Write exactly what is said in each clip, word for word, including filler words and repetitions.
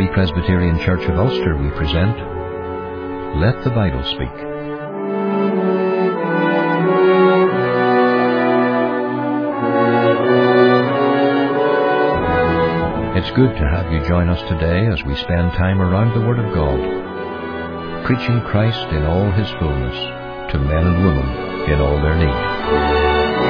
Free Presbyterian Church of Ulster, we present Let the Bible Speak. It's good to have you join us today as we spend time around the Word of God, preaching Christ in all His fullness to men and women in all their need.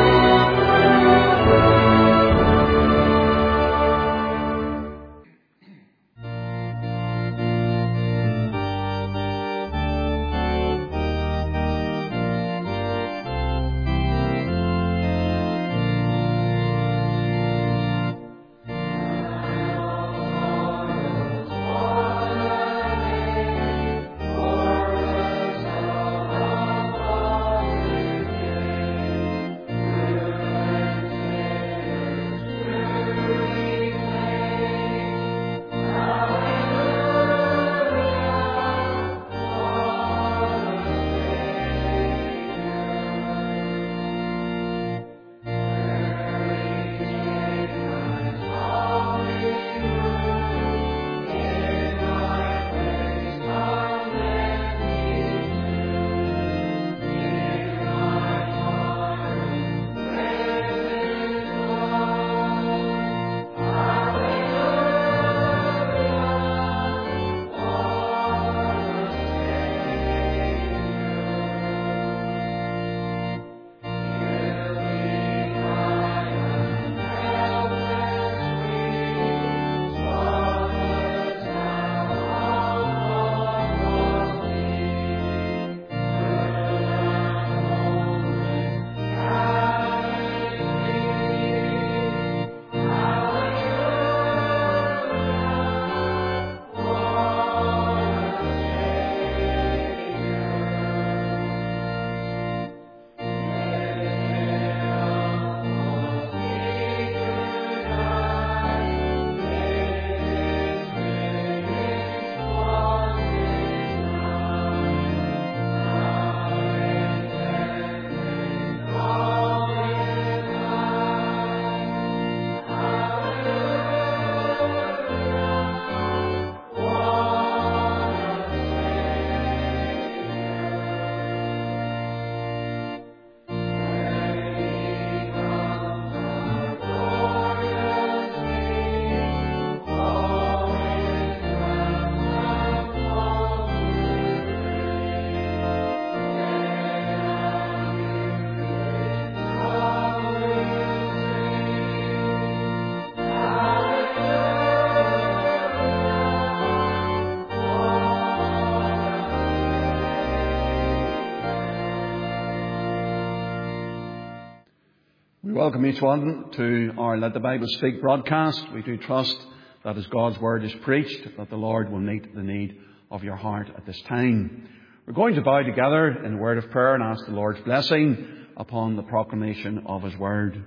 We welcome each one to our Let the Bible Speak broadcast. We do trust that as God's Word is preached, that the Lord will meet the need of your heart at this time. We're going to bow together in a word of prayer and ask the Lord's blessing upon the proclamation of His Word.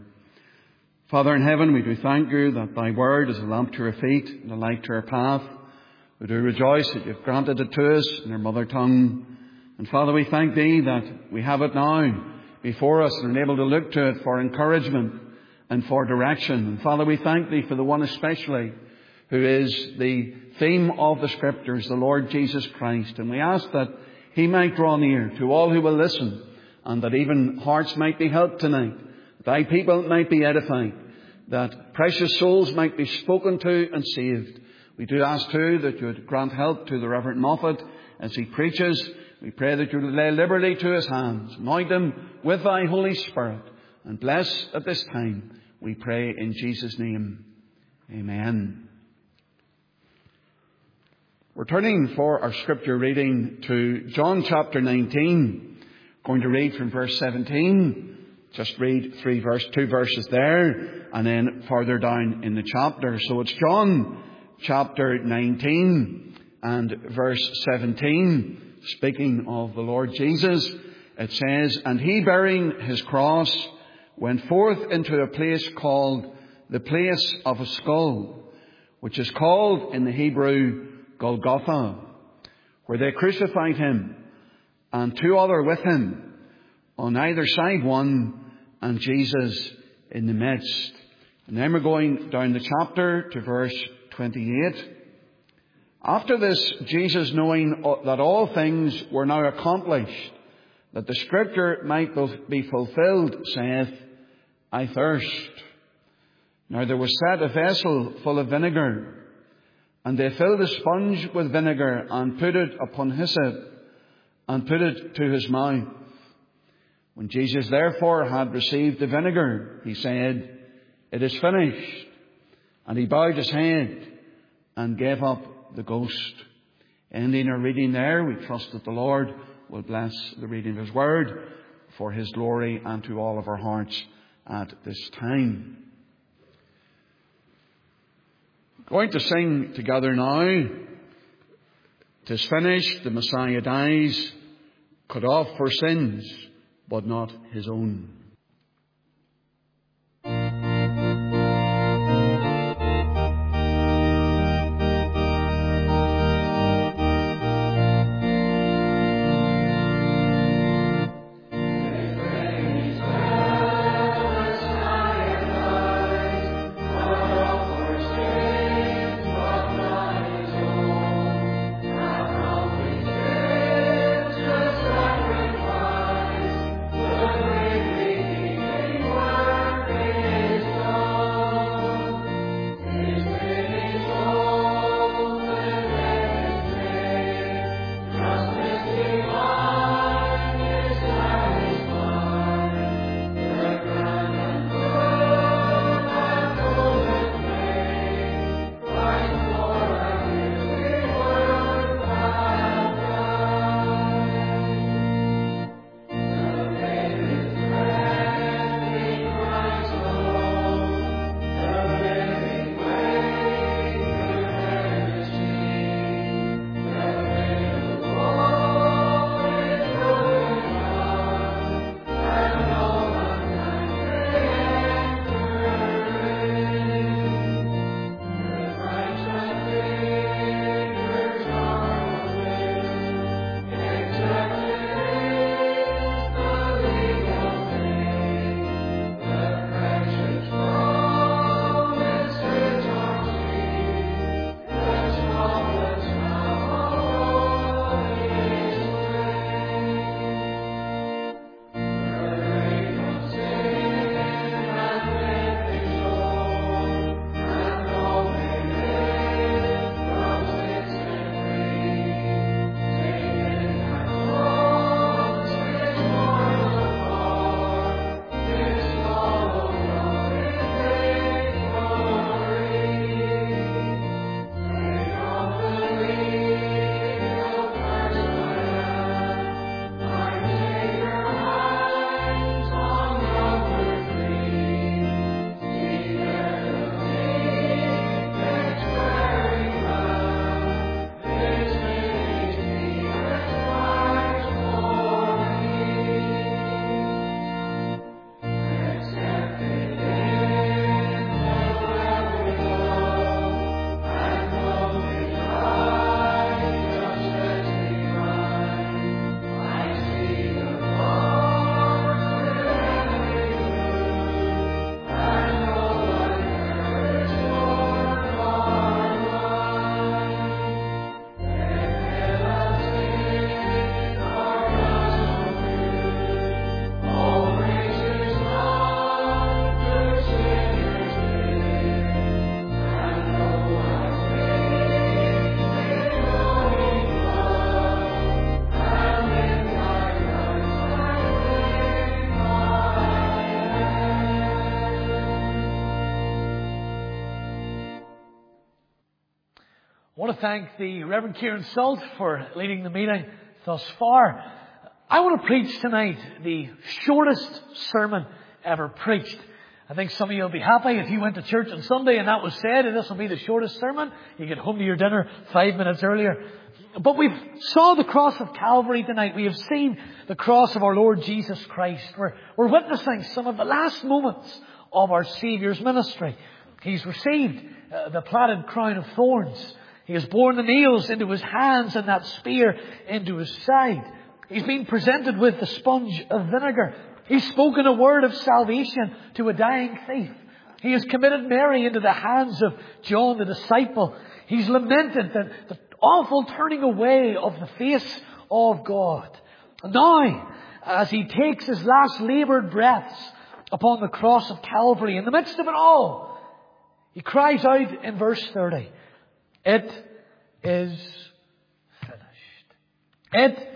Father in heaven, we do thank you that Thy Word is a lamp to our feet and a light to our path. We do rejoice that You've granted it to us in our mother tongue. And Father, we thank Thee that we have it now before us and are able to look to it for encouragement and for direction. And Father, we thank Thee for the one especially who is the theme of the Scriptures, the Lord Jesus Christ. And we ask that He might draw near to all who will listen, and that even hearts might be helped tonight, Thy people might be edified, that precious souls might be spoken to and saved. We do ask too that You would grant help to the Reverend Moffat as he preaches. We pray that You would lay liberty to his hands, anoint him with Thy Holy Spirit, and bless at this time, we pray in Jesus' name. Amen. We're turning for our scripture reading to John chapter nineteen. Going to read from verse seventeen. Just read three verse, two verses there, and then further down in the chapter. So it's John chapter nineteen and verse seventeen. Speaking of the Lord Jesus, it says, "And He, bearing His cross, went forth into a place called the place of a skull, which is called in the Hebrew Golgotha, where they crucified Him, and two other with Him, on either side one, and Jesus in the midst." And then we're going down the chapter to verse twenty-eight. After this, Jesus, knowing that all things were now accomplished, that the Scripture might be fulfilled, saith, I thirst. Now there was set a vessel full of vinegar, and they filled a sponge with vinegar, and put it upon hyssop, and put it to his mouth. When Jesus therefore had received the vinegar, he said, It is finished. And he bowed his head and gave up the ghost. Ending our reading there, we trust that the Lord will bless the reading of his word for his glory and to all of our hearts at this time. Going to sing together now. "'Tis finished, the Messiah dies, cut off for sins, but not his own." I want to thank the Reverend Kieran Salt for leading the meeting thus far. I want to preach tonight the shortest sermon ever preached. I think some of you will be happy if you went to church on Sunday and that was said, and this will be the shortest sermon. You get home to your dinner five minutes earlier. But we've saw the cross of Calvary tonight. We have seen the cross of our Lord Jesus Christ. We're, we're witnessing some of the last moments of our Saviour's ministry. He's received uh, the platted crown of thorns. He has borne the nails into his hands and that spear into his side. He's been presented with the sponge of vinegar. He's spoken a word of salvation to a dying thief. He has committed Mary into the hands of John the disciple. He's lamented that, that awful turning away of the face of God. Now, as He takes His last laboured breaths upon the cross of Calvary, in the midst of it all, He cries out in verse thirty, "It is finished." It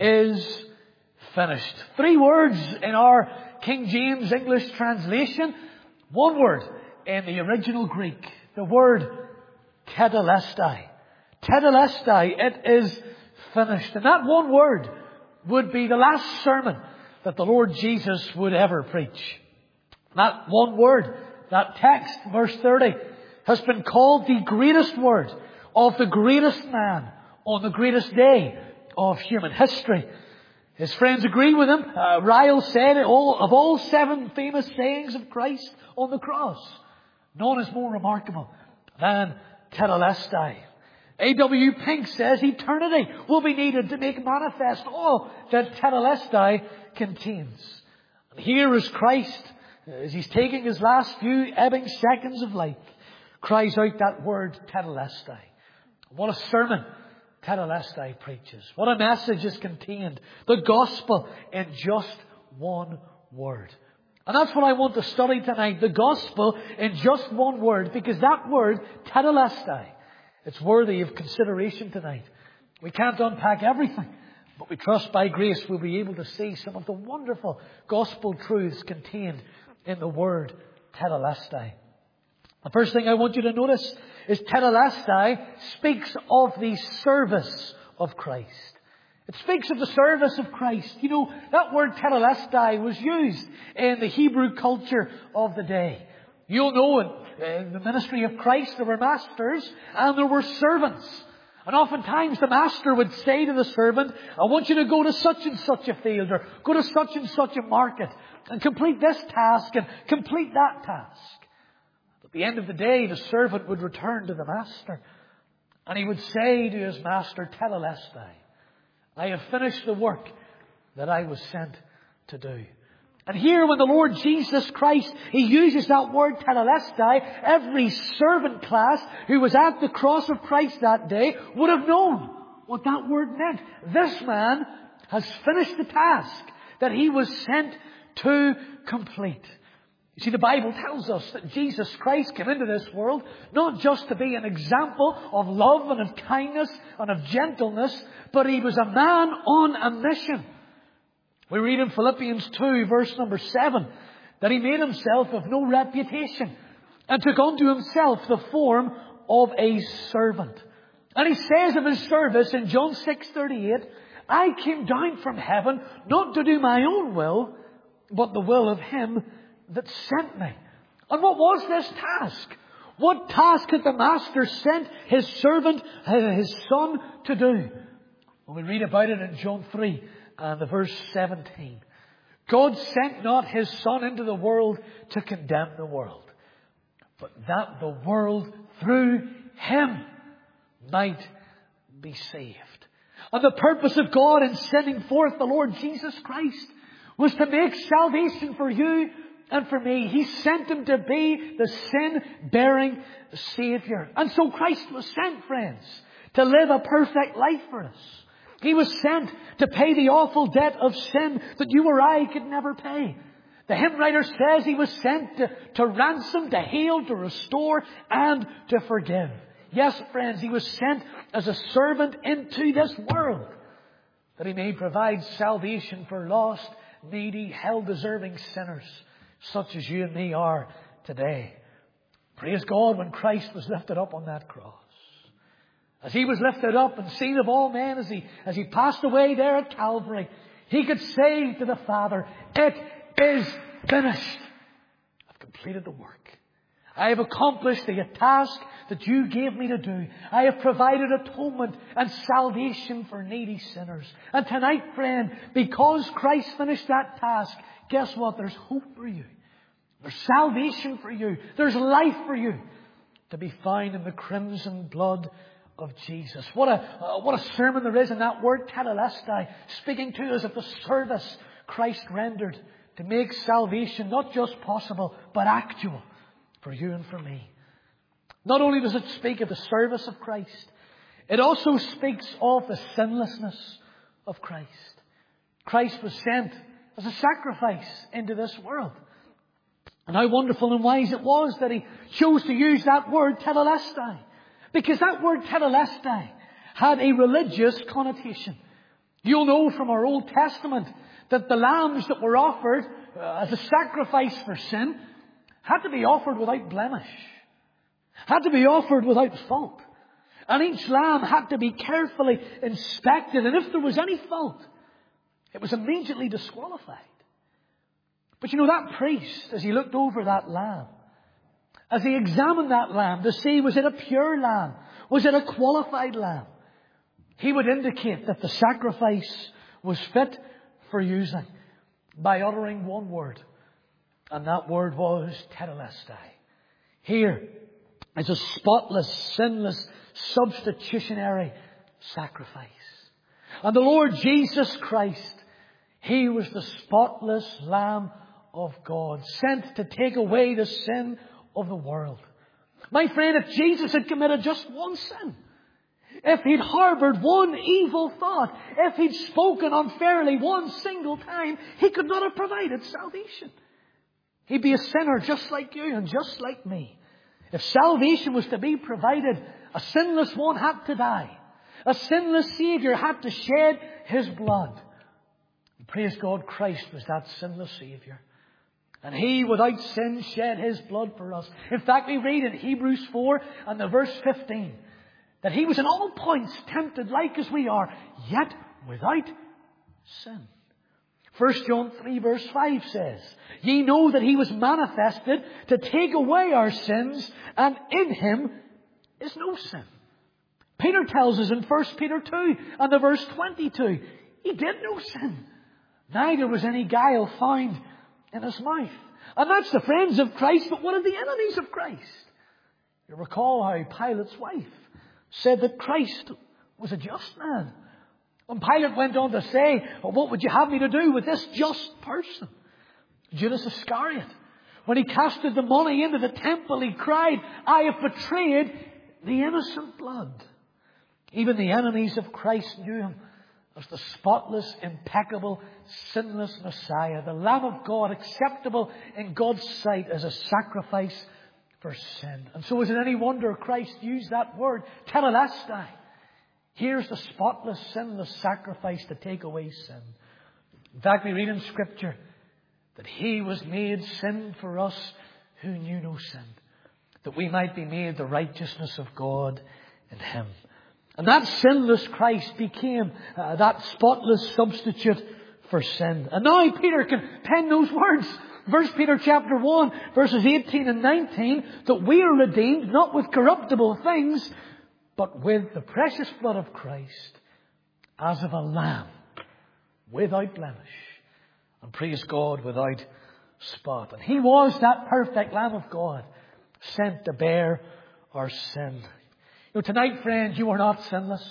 is finished. Three words in our King James English translation. One word in the original Greek. The word tetelestai. Tetelestai. It is finished. And that one word would be the last sermon that the Lord Jesus would ever preach. That one word, that text, verse thirty, has been called the greatest word of the greatest man on the greatest day of human history. His friends agree with him. Uh, Ryle said, all, of all seven famous sayings of Christ on the cross, none is more remarkable than tetelestai. A W Pink says eternity will be needed to make manifest all that tetelestai contains. And here is Christ, as He's taking His last few ebbing seconds of life, cries out that word tetelestai. What a sermon tetelestai preaches. What a message is contained. The gospel in just one word. And that's what I want to study tonight. The gospel in just one word. Because that word, tetelestai, it's worthy of consideration tonight. We can't unpack everything, but we trust by grace we'll be able to see some of the wonderful gospel truths contained in the word tetelestai. The first thing I want you to notice is tetelestai speaks of the service of Christ. It speaks of the service of Christ. You know, that word tetelestai was used in the Hebrew culture of the day. You'll know in, in the ministry of Christ there were masters and there were servants. And oftentimes the master would say to the servant, "I want you to go to such and such a field or go to such and such a market and complete this task and complete that task." At the end of the day, the servant would return to the master and he would say to his master, "Tetelestai, I have finished the work that I was sent to do." And here when the Lord Jesus Christ, He uses that word tetelestai, every servant class who was at the cross of Christ that day would have known what that word meant. This man has finished the task that he was sent to complete. You see, the Bible tells us that Jesus Christ came into this world not just to be an example of love and of kindness and of gentleness, but He was a man on a mission. We read in Philippians two, verse number seven, that He made Himself of no reputation and took unto Himself the form of a servant. And He says of His service in John six thirty-eight, "I came down from heaven not to do my own will, but the will of Him that sent me." And what was this task? What task had the Master sent His servant, His Son, to do? Well, we read about it in John three and the verse seventeen. "God sent not His Son into the world to condemn the world, but that the world through Him might be saved." And the purpose of God in sending forth the Lord Jesus Christ was to make salvation for you and for me. He sent Him to be the sin-bearing Saviour. And so Christ was sent, friends, to live a perfect life for us. He was sent to pay the awful debt of sin that you or I could never pay. The hymn writer says He was sent to, to ransom, to heal, to restore, and to forgive. Yes, friends, He was sent as a servant into this world that He may provide salvation for lost, needy, hell-deserving sinners such as you and me are today. Praise God, when Christ was lifted up on that cross, as He was lifted up and seen of all men, as He, as He passed away there at Calvary, He could say to the Father, "It is finished. I've completed the work. I have accomplished the task that you gave me to do. I have provided atonement and salvation for needy sinners." And tonight, friend, because Christ finished that task, guess what? There's hope for you. There's salvation for you. There's life for you to be found in the crimson blood of Jesus. What a, uh, what a sermon there is in that word tetelestai, speaking to us of the service Christ rendered to make salvation not just possible, but actual for you and for me. Not only does it speak of the service of Christ, it also speaks of the sinlessness of Christ. Christ was sent as a sacrifice into this world. And how wonderful and wise it was that He chose to use that word tetelestai. Because that word tetelestai had a religious connotation. You'll know from our Old Testament that the lambs that were offered uh, as a sacrifice for sin had to be offered without blemish. Had to be offered without fault. And each lamb had to be carefully inspected. And if there was any fault, it was immediately disqualified. But you know, that priest, as he looked over that lamb, as he examined that lamb to see, was it a pure lamb? Was it a qualified lamb? He would indicate that the sacrifice was fit for using by uttering one word. And that word was tetelestai. Here is a spotless, sinless, substitutionary sacrifice. And the Lord Jesus Christ, He was the spotless Lamb of God, sent to take away the sin of the world. My friend, if Jesus had committed just one sin, if He'd harboured one evil thought, if He'd spoken unfairly one single time, He could not have provided salvation. He'd be a sinner just like you and just like me. If salvation was to be provided, a sinless one had to die. A sinless Saviour had to shed His blood. And praise God, Christ was that sinless Saviour. And He, without sin, shed His blood for us. In fact, we read in Hebrews four and the verse fifteen that He was in all points tempted like as we are, yet without sin. First John three verse five says, "Ye know that He was manifested to take away our sins, and in Him is no sin." Peter tells us in First Peter two and the verse twenty-two, He did no sin. Neither was any guile found in His mouth. And that's the friends of Christ, but what are the enemies of Christ? You recall how Pilate's wife said that Christ was a just man. And Pilate went on to say, well, what would you have me to do with this just person? Judas Iscariot, when he casted the money into the temple, he cried, "I have betrayed the innocent blood." Even the enemies of Christ knew Him as the spotless, impeccable, sinless Messiah, the Lamb of God, acceptable in God's sight as a sacrifice for sin. And so is it any wonder Christ used that word, tetelestai. Here's the spotless, sinless sacrifice to take away sin. In fact, we read in Scripture that He was made sin for us who knew no sin, that we might be made the righteousness of God in Him. And that sinless Christ became uh, that spotless substitute for sin. And now Peter can pen those words. First Peter chapter one, verses eighteen and nineteen, that we are redeemed not with corruptible things, but with the precious blood of Christ, as of a lamb, without blemish, and praise God, without spot. And He was that perfect Lamb of God, sent to bear our sin. You know, tonight, friends, you are not sinless.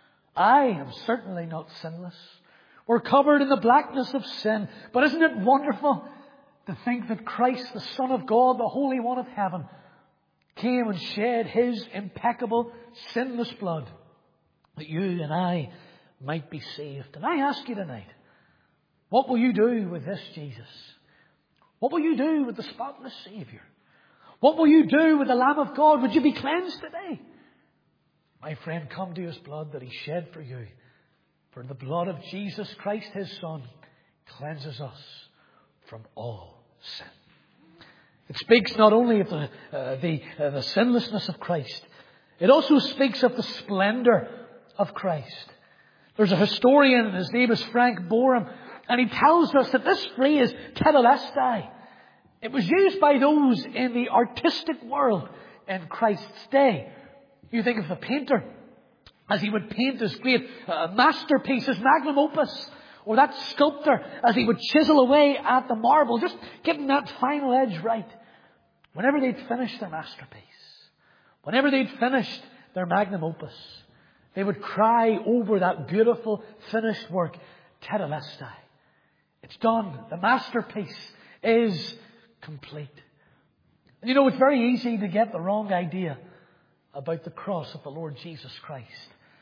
I am certainly not sinless. We're covered in the blackness of sin. But isn't it wonderful to think that Christ, the Son of God, the Holy One of Heaven, came and shed His impeccable, sinless blood that you and I might be saved. And I ask you tonight, what will you do with this Jesus? What will you do with the spotless Saviour? What will you do with the Lamb of God? Would you be cleansed today? My friend, come to His blood that He shed for you. For the blood of Jesus Christ, His Son, cleanses us from all sin. It speaks not only of the, uh, the, uh, the sinlessness of Christ, it also speaks of the splendour of Christ. There's a historian, and his name is Frank Boreham, and he tells us that this phrase, tetelestai, it was used by those in the artistic world in Christ's day. You think of the painter, as he would paint his great uh, masterpiece, his magnum opus, or that sculptor as he would chisel away at the marble, just getting that final edge right. Whenever they'd finished their masterpiece, whenever they'd finished their magnum opus, they would cry over that beautiful finished work, tetelestai. It's done. The masterpiece is complete. And you know, it's very easy to get the wrong idea about the cross of the Lord Jesus Christ.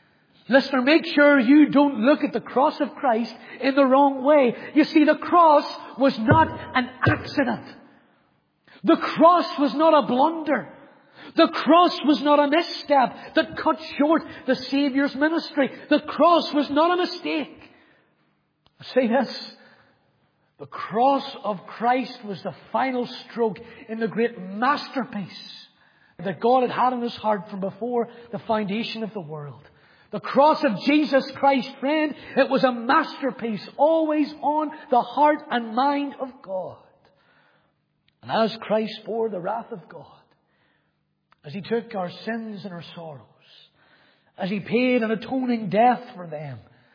Listener, make sure you don't look at the cross of Christ in the wrong way. You see, the cross was not an accident. The cross was not a blunder. The cross was not a misstep that cut short the Saviour's ministry. The cross was not a mistake. Say this. The cross of Christ was the final stroke in the great masterpiece that God had had in His heart from before the foundation of the world. The cross of Jesus Christ, friend, it was a masterpiece always on the heart and mind of God. And as Christ bore the wrath of God, as He took our sins and our sorrows, as He paid an atoning death for them,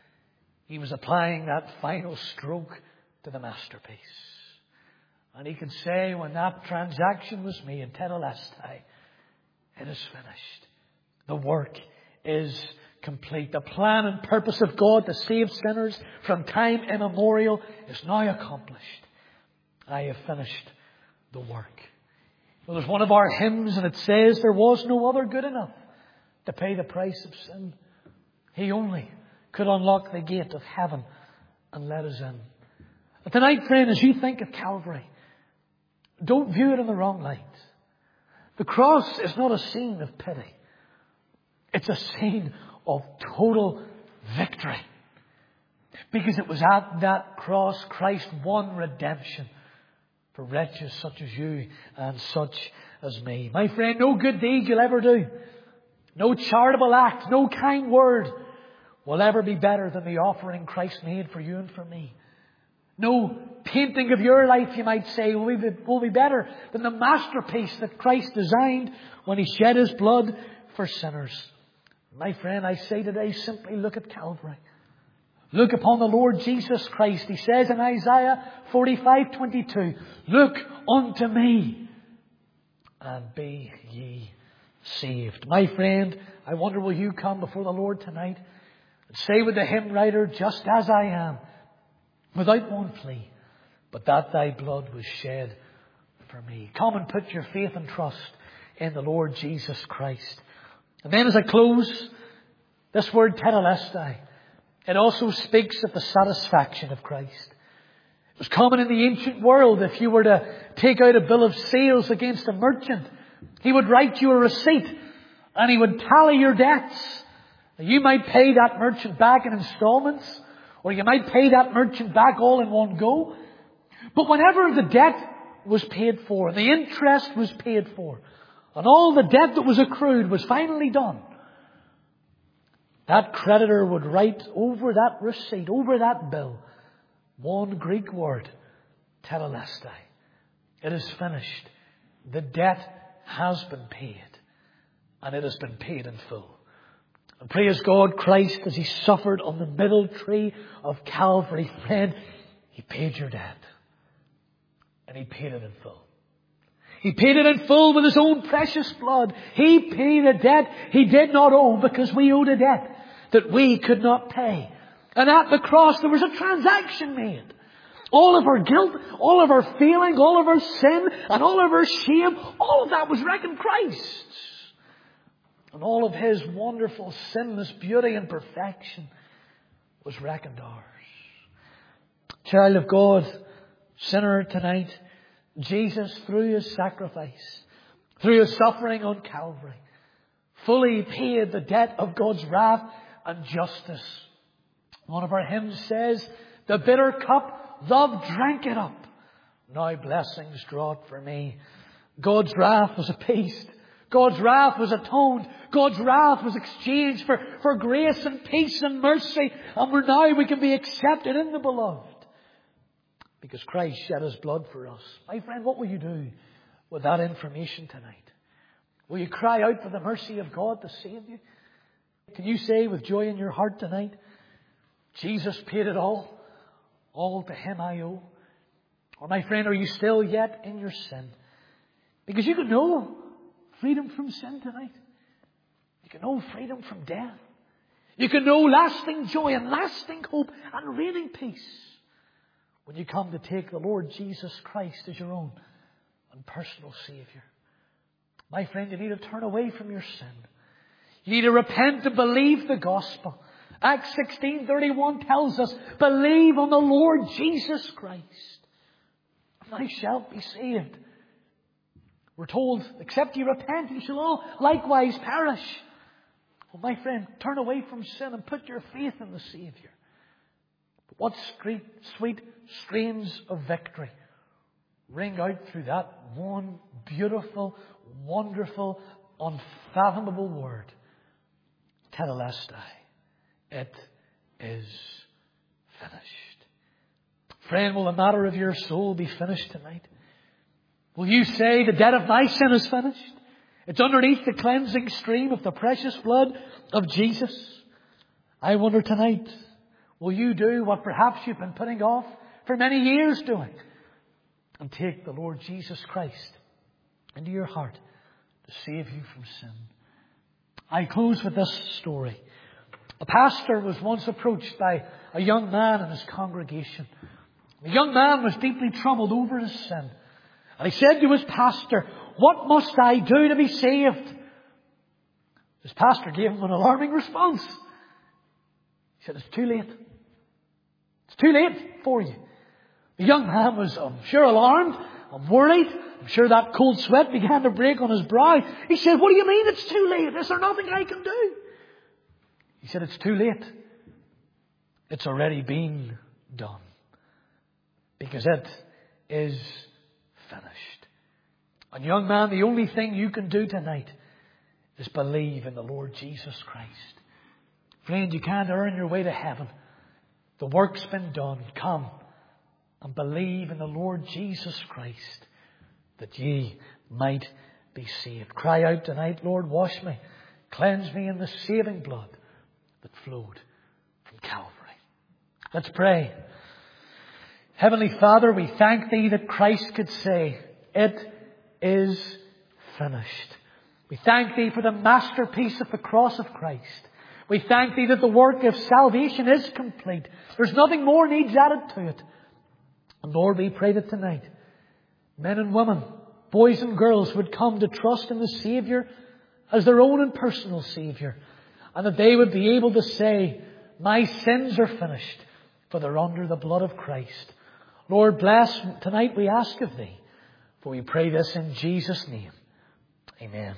He was applying that final stroke to the masterpiece. And He can say, when that transaction was made, tetelestai, it is finished. The work is complete. The plan and purpose of God to save sinners from time immemorial is now accomplished. I have finished the work. Well, there's one of our hymns and it says, there was no other good enough to pay the price of sin. He only could unlock the gate of heaven and let us in. But tonight, friend, as you think of Calvary, don't view it in the wrong light. The cross is not a scene of pity. It's a scene of total victory. Because it was at that cross Christ won redemption for wretches such as you and such as me. My friend, no good deed you'll ever do, no charitable act, no kind word will ever be better than the offering Christ made for you and for me. No painting of your life, you might say, will be, will be better than the masterpiece that Christ designed when He shed His blood for sinners. My friend, I say today, simply look at Calvary. Look upon the Lord Jesus Christ. He says in Isaiah forty-five twenty-two, look unto me and be ye saved. My friend, I wonder, will you come before the Lord tonight and say with the hymn writer, just as I am, without one plea, but that thy blood was shed for me. Come and put your faith and trust in the Lord Jesus Christ. And then as I close, this word tetelestai, it also speaks of the satisfaction of Christ. It was common in the ancient world, if you were to take out a bill of sales against a merchant, he would write you a receipt and he would tally your debts. You might pay that merchant back in installments, or you might pay that merchant back all in one go. But whenever the debt was paid for, and the interest was paid for, and all the debt that was accrued was finally done, that creditor would write over that receipt, over that bill, one Greek word, tetelestai. It is finished. The debt has been paid, and it has been paid in full. And praise God, Christ, as He suffered on the middle tree of Calvary, friend, He paid your debt. And He paid it in full. He paid it in full with His own precious blood. He paid a debt He did not owe, because we owed a debt that we could not pay. And at the cross there was a transaction made. All of our guilt, all of our failing, all of our sin, and all of our shame, all of that was reckoned Christ's. And all of His wonderful sinless beauty and perfection was reckoned ours. Child of God, sinner tonight, Jesus, through His sacrifice, through His suffering on Calvary, fully paid the debt of God's wrath and justice. One of our hymns says, the bitter cup, love drank it up. Now blessings draw it for me. God's wrath was appeased. God's wrath was atoned. God's wrath was exchanged for, for grace and peace and mercy. And we're now we can be accepted in the beloved, because Christ shed His blood for us. My friend, what will you do with that information tonight? Will you cry out for the mercy of God to save you? Can you say with joy in your heart tonight, Jesus paid it all. All to Him I owe. Or my friend, are you still yet in your sin? Because you can know freedom from sin tonight. You can know freedom from death. You can know lasting joy and lasting hope and reigning peace when you come to take the Lord Jesus Christ as your own and personal Saviour. My friend, you need to turn away from your sin. You need to repent and believe the gospel. Acts sixteen thirty-one tells us, believe on the Lord Jesus Christ, and thou shalt be saved. We're told, except ye repent, you shall all likewise perish. Well, my friend, turn away from sin and put your faith in the Saviour. But what sweet, sweet streams of victory ring out through that one beautiful, wonderful, unfathomable word, Tetelestai. It is finished. Friend, will the matter of your soul be finished tonight? Will you say, the debt of my sin is finished? It's underneath the cleansing stream of the precious blood of Jesus. I wonder tonight, will you do what perhaps you've been putting off for many years doing, and take the Lord Jesus Christ into your heart to save you from sin? I close with this story. A pastor was once approached by a young man in his congregation. The young man was deeply troubled over his sin. And he said to his pastor, what must I do to be saved? His pastor gave him an alarming response. He said, it's too late. It's too late for you. The young man was, I'm sure, alarmed. I'm worried. I'm sure that cold sweat began to break on his brow. He said, what do you mean it's too late? Is there nothing I can do? He said, it's too late. It's already been done. Because it is finished. And young man, the only thing you can do tonight is believe in the Lord Jesus Christ. Friend, you can't earn your way to heaven. The work's been done. Come and believe in the Lord Jesus Christ, that ye might be saved. Cry out tonight, Lord, wash me, cleanse me in the saving blood that flowed from Calvary. Let's pray. Heavenly Father, we thank Thee that Christ could say, it is finished. We thank Thee for the masterpiece of the cross of Christ. We thank Thee that the work of salvation is complete. There's nothing more needs added to it. And Lord, we pray that tonight, men and women, boys and girls would come to trust in the Saviour as their own and personal Saviour. And that they would be able to say, my sins are finished, for they're under the blood of Christ. Lord, bless tonight, we ask of Thee. For we pray this in Jesus' name. Amen.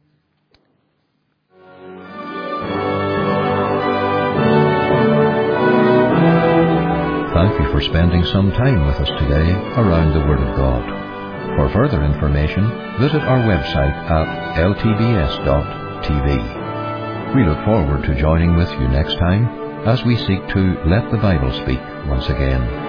Thank you for spending some time with us today around the Word of God. For further information, visit our website at l t b s dot t v. We look forward to joining with you next time as we seek to let the Bible speak once again.